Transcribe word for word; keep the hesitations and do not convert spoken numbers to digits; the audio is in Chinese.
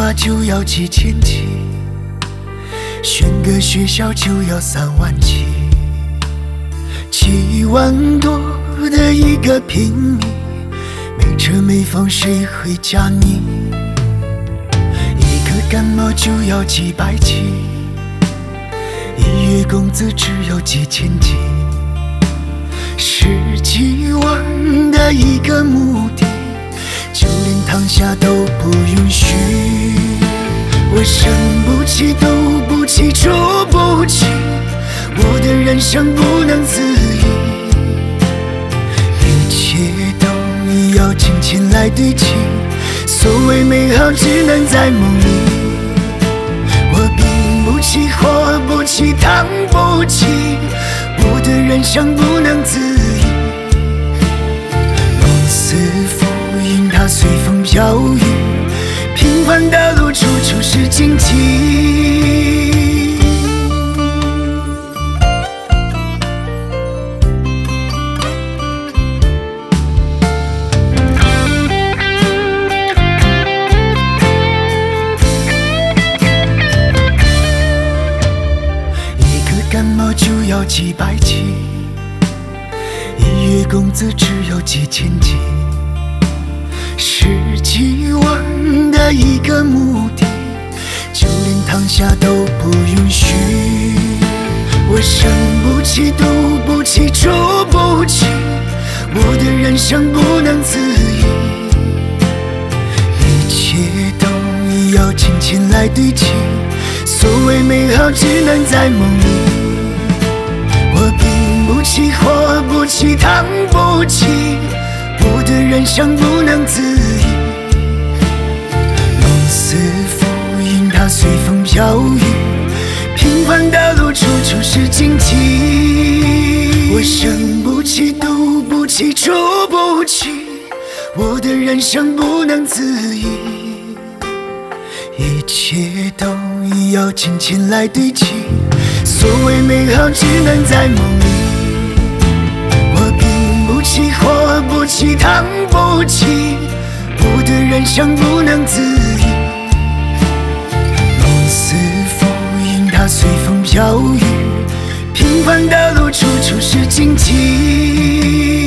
话就要几千起，选个学校就要三万起，七万多的一个平米，没车没房谁会嫁你？一个感冒就要几百起，一月工资只有几千几，十几万的一个墓地，就连躺下都不允许。我生不起，赌不起，出不起，我的人生不能自已，一切都要金钱来堆砌，所谓美好只能在梦里。我病不起，活不起，躺不起，我的人生不能自已，梦似浮云，它随风飘逸，平凡的路处处是荆棘。感冒就要几百起，一月工资只有几千几，十几万的一个墓地，就连躺下都不允许。我生不起，赌不起，出不起，我的人生不能自已，一切都要金钱来堆砌，所谓美好只能在梦里。我病不起，活不起，躺不起，我的人生不能自已，梦似浮云，它随风飘逸，平凡的路处处是荆棘。我生不起，赌不起，出不起，我的人生不能自已，一切都要金钱来堆砌，所谓美好只能在梦里。我病不起，活不起，躺不起，我的人生不能自已，梦似浮云，它随风飘逸，平凡的路处处是荆棘。